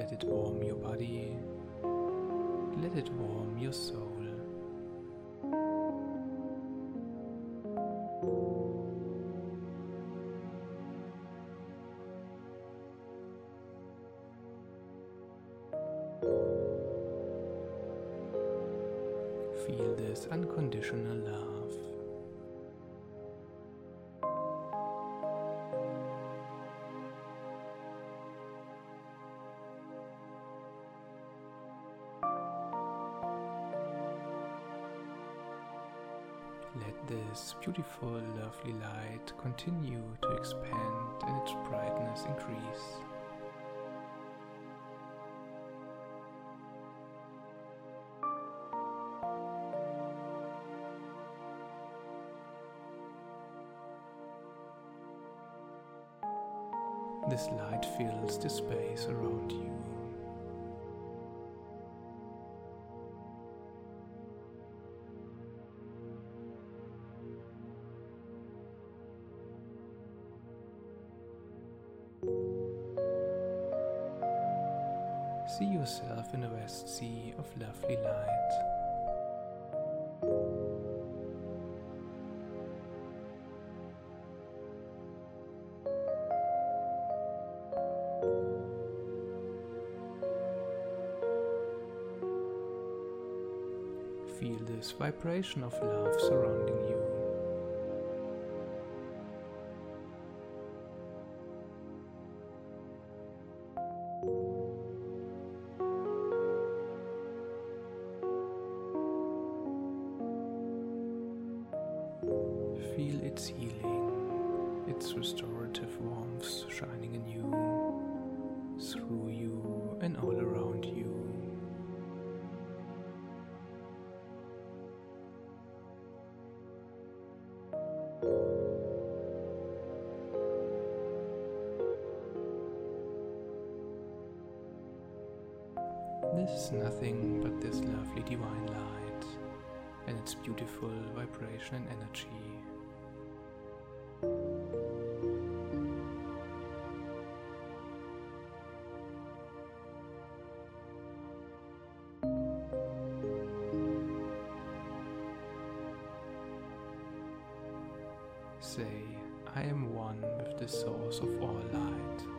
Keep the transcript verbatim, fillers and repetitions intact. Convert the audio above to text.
Let it warm your body. Let it warm your soul. Feel this unconditional love. Let this beautiful, lovely light continue to expand and its brightness increase. This light fills the space around you. See yourself in a vast sea of lovely light. Feel this vibration of love surrounding you. Feel its healing, its restorative warmth shining in you, through you and all around you. This is nothing but this lovely divine light and its beautiful vibration and energy. Say, I am one with the source of all light.